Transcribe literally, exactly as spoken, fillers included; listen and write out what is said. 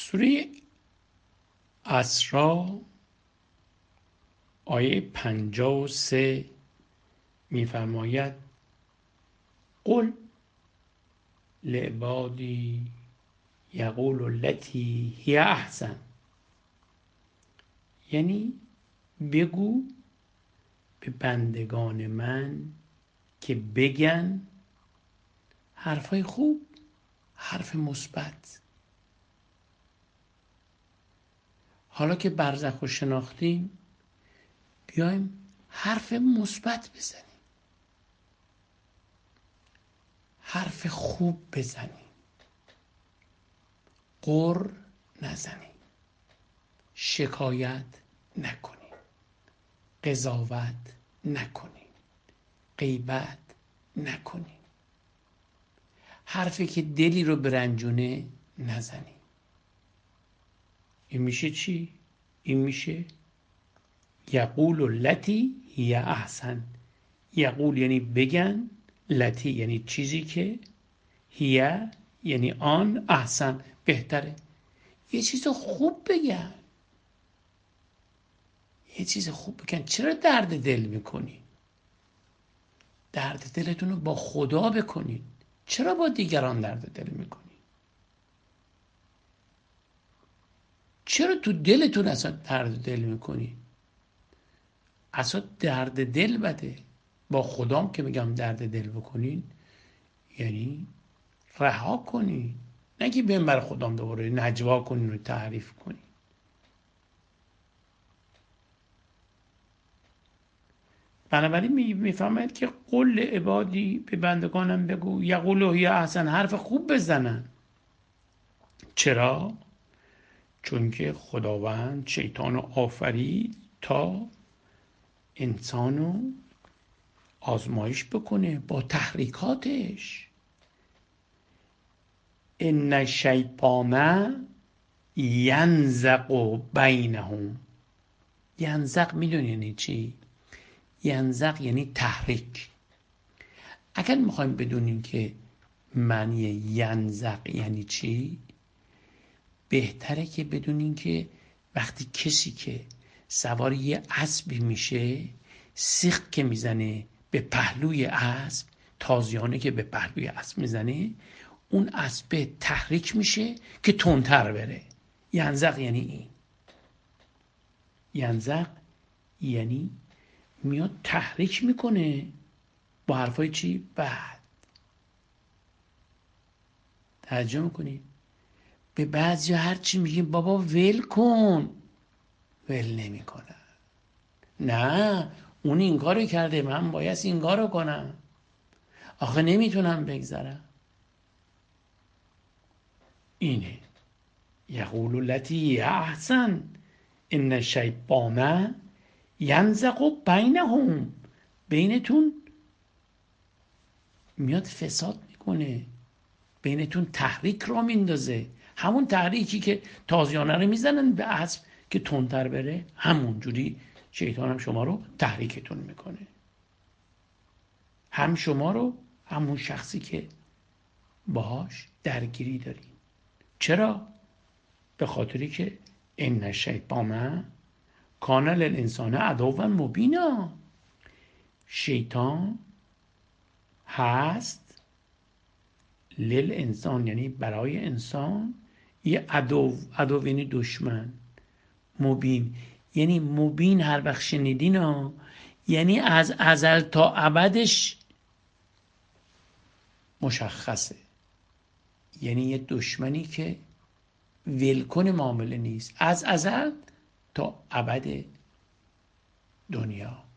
سوره اسراء آیه پنجاه و سه می‌فرماید قل لعبادی یقول التی هی احسن، یعنی بگو به بندگان من که بگن حرفای خوب، حرف مثبت. حالا که برزخ رو شناختیم بیایم حرف مثبت بزنیم، حرف خوب بزنیم، غر نزنیم، شکایت نکنیم، قضاوت نکنیم، غیبت نکنیم، حرفی که دلی رو برنجونه نزنیم. این میشه چی؟ این میشه یقول التی هی احسن. یقول یعنی بگن، لتی یعنی چیزی که، هی یعنی آن، احسن بهتره. یه چیز خوب بگن، یه چیز خوب بگن. چرا درد دل میکنی؟ درد دلتون رو با خدا بکنید. چرا با دیگران درد دل میکنی؟ چرا تو دلتون اصلا درد دل میکنی؟ اصلا درد دل بده. با خدام که میگم درد دل بکنین یعنی رها کنین، نه که بیم بر خدام دوباره نجوا کنین و تعریف کنین. بنابراین میفهمید که قل عبادی، به بندگانم بگو یقولوا هی احسن، حرف خوب بزنن. چرا؟ چون که خداوند شیطان رو آفرید تا انسانو آزمایش بکنه با تحریکاتش. ان الشیطان ینزغ بینهم. ینزغ میدونی یعنی چی؟ ینزغ یعنی تحریک. اگر میخوایم بدونیم که معنی ینزغ یعنی چی، بهتره که بدونیم که وقتی کسی که سوار یه اسبی میشه، سیخ که میزنه به پهلوی اسب، تازیانه که به پهلوی اسب میزنه، اون اسب تحریک میشه که تندتر بره. ینزغ یعنی این. ینزغ یعنی میاد تحریک میکنه با حرفای چی؟ بد. توجه میکنی؟ به بعضی هر چی میگیم بابا ول کن، ول نمیکنن. نه اون این کارو کرده، من باید این کارو کنم، آخه نمیتونم بگذرم. اینه یقول التی احسن ان الشیطان ینزغ بینهم. بینتون میاد فساد میکنه، بینتون تحریک را میندازه. همون تحریکی که تازیانه رو میزنن به اسب که تندتر بره، همون جوری شیطان هم شما رو تحریکتون میکنه. هم شما رو، همون شخصی که باهاش درگیری داری. چرا؟ به خاطری که ان الشیطان کان للانسان عدوا مبینا. شیطان هست للانسان یعنی برای انسان یه عدو. عدو یعنی دشمن. مبین یعنی مبین. هر وقت شنیدین ها، یعنی از ازل تا ابدش مشخصه. یعنی یه دشمنی که ولکن معامله نیست، از ازل تا ابد دنیا.